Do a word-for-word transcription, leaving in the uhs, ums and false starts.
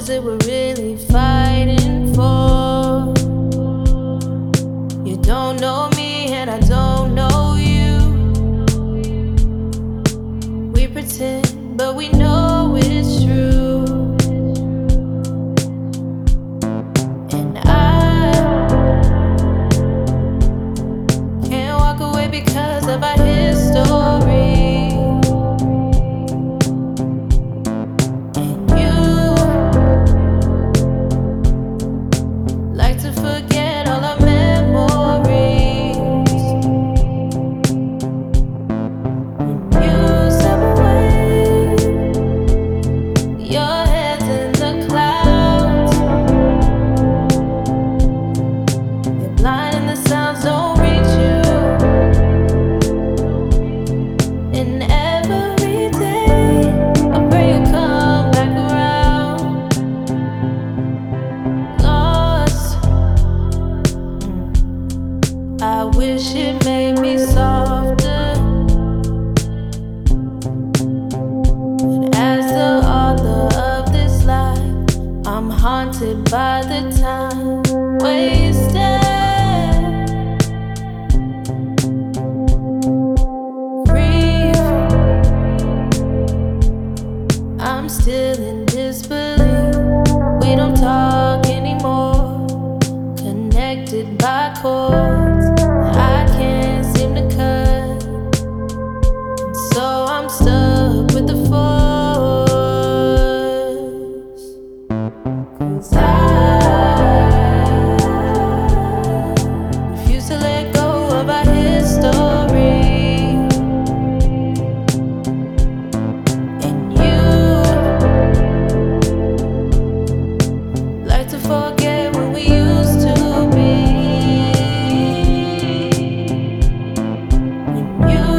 that we're really fighting for. You don't know me and I don't know you. We pretend, but we know it's true. And I can't walk away because of our history. And you like to forget all our memories. When you step away, your head's in the clouds. You're blind and the sounds don't reach you. And every day I pray you come back around. Lost, I wish it made me softer. But as the author of this life, I'm haunted by the time wasted. Grief, I'm still in disbelief. We don't talk anymore, connected by cords I can't seem to cut. So I'm stuck with the force. 'Cause I refuse to let go of our history. And you like to forget what we used to be. When you